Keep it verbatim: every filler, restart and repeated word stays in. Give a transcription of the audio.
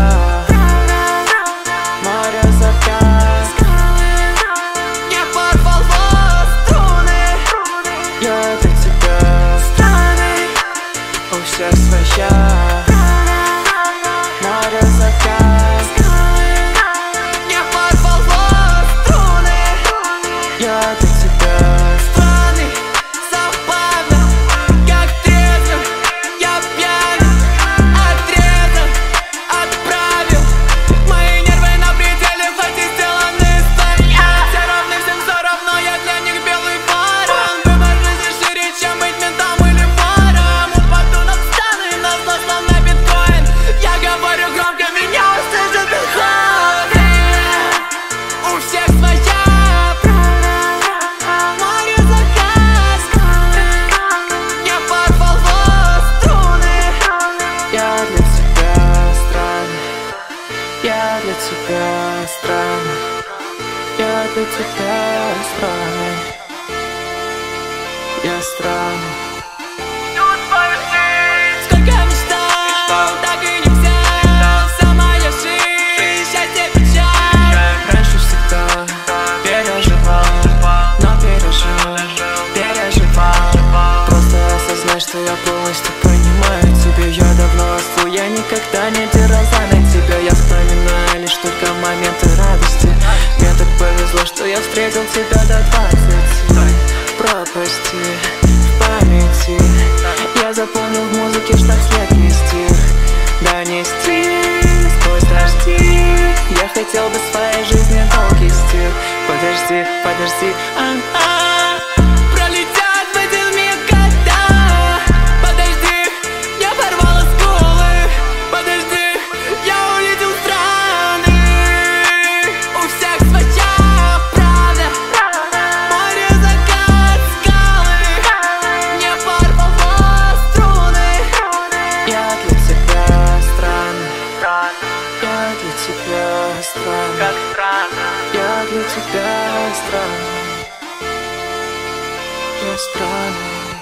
море закат, не порвало струны. Я для тебя страны, у всех своя. Море закат, не порвало струны. Я для тебя страны, совпадно, как трезвым. Я пьяный, отрезан, отправил. Мои нервы на пределе, хоть и сделаны из стали. Все равны, всем все равно, я для них белый ворон. Выбор жизни шире, чем быть ментом или вором. Упаду над стеной, на зло, словно биткоин. Я говорю громко, меня услышат дыхание. У всех своя правда. Море закат, не порвало струны. Я для тебя странный, я для тебя странный, я для тебя странный, я странный. Сколько мечтал, так и не взял. Вся моя жизнь, счастье, печаль. Раньше всегда переживал, но пережил, переживал. Просто осознай, что я полностью понимаю тебя. Я давно остыл, я никогда не терялся на тебя. Я вспоминаю лишь только моменты радости. Мне так повезло, что я встретил тебя до двадцати. Пропасти в памяти я заполнил в музыке штаб светлый стих. Донести сквозь дожди я хотел бы своей жизни долгий стих. Подожди, подожди, а-а. Пролетят в один миг года. Подожди, я порвала скулы. Подожди, я улетел в страны. У всех своя правда. Море закат, скалы, не порвало струны. Я для тебя странный, я для тебя странный, как странно. Я для тебя странный, я странный.